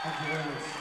Thank you very much.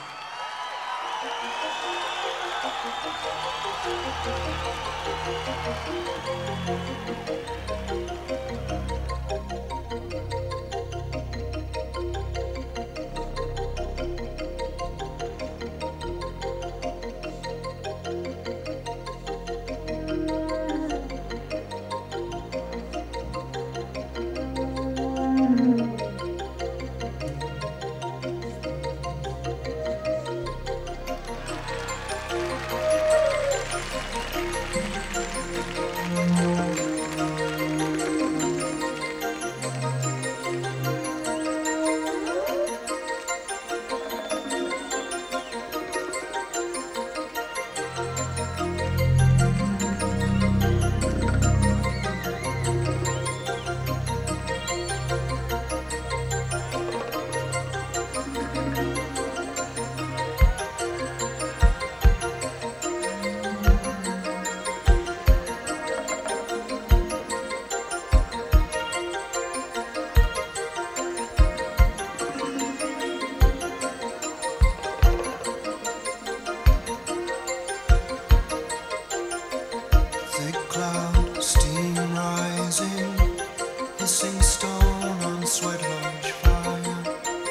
Thick cloud, steam rising, hissing stone on sweat lodge fire.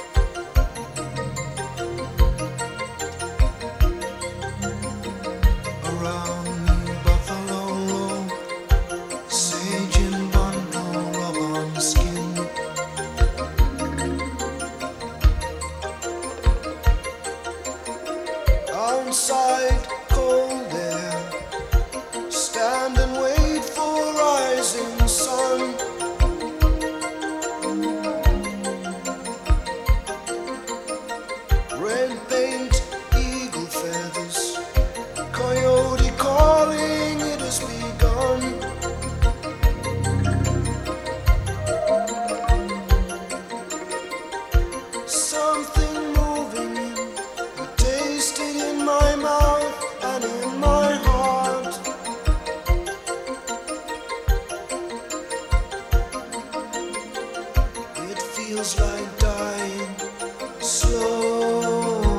Around me, buffalo, sage and bundle, rub on skin. Outside, cold air, stand and wait for rising sun. Red paint, eagle feathers, coyote calling, it has begun. Something moving in, I taste it in my mouth and in my heart. It feels like dying slow,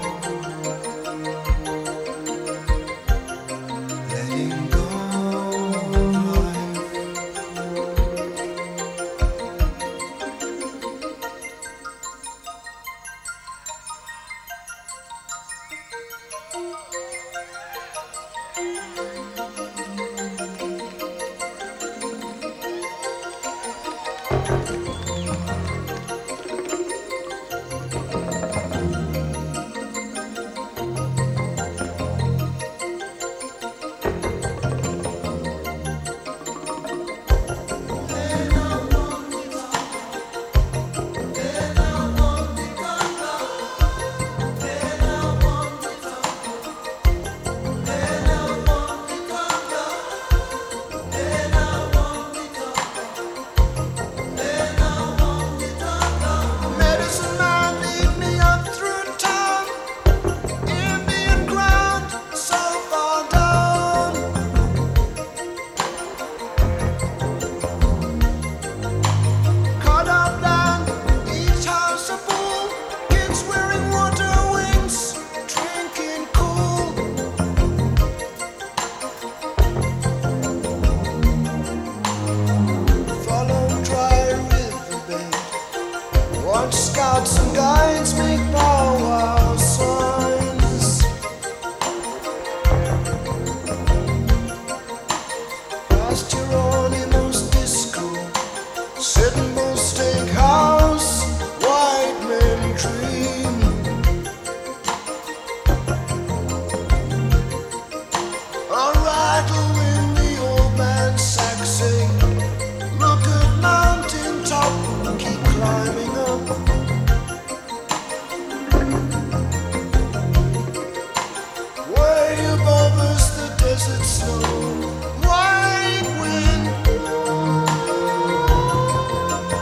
letting go of life. Medicine man, lead me up through town. Indian ground, so far down. Cut up land, each house a pool. Kids wearing water wings, drinking cool. Follow dry riverbed. Watch scouts and guides make powwow signs. Past Geronimo's disco, Sitting Bull Steakhouse, white men dream. A rattle in the old man's sack sing. Look at mountain top, keep climbing up. Way above us, the desert snow, white wind.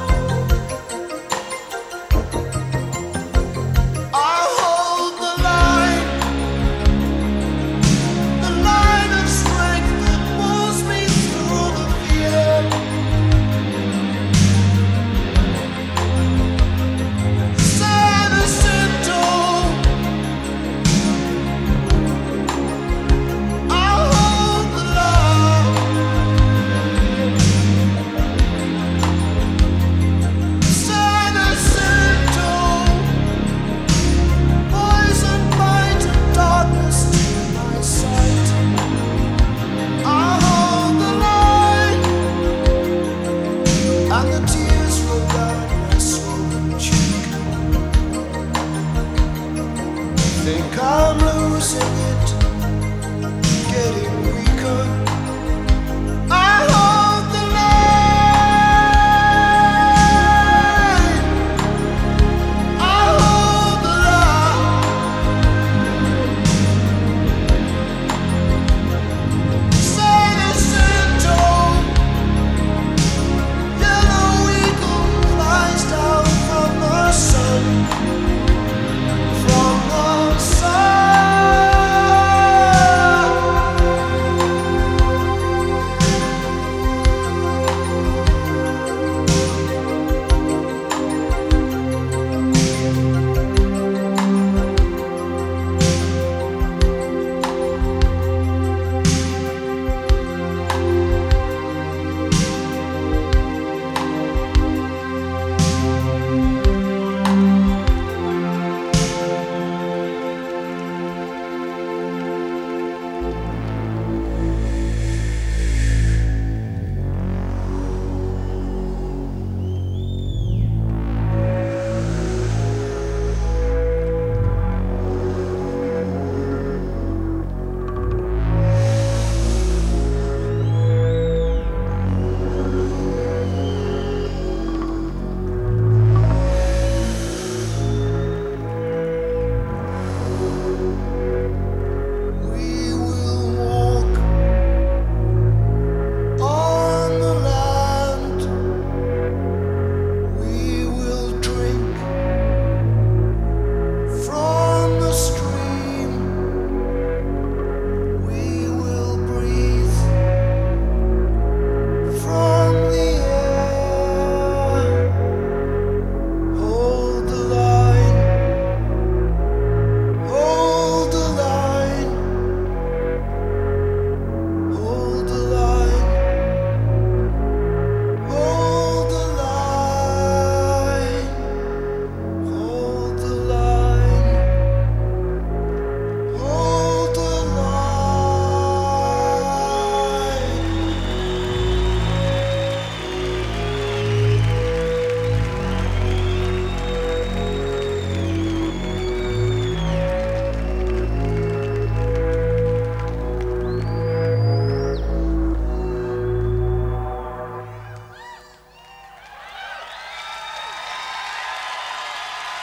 and the tears roll down my swollen cheek. Think I'm losing it, getting weaker. I hold the line. I hold the line. Say the gentle yellow eagle flies down from the sun. From the sun.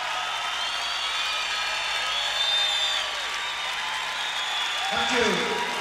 Thank you.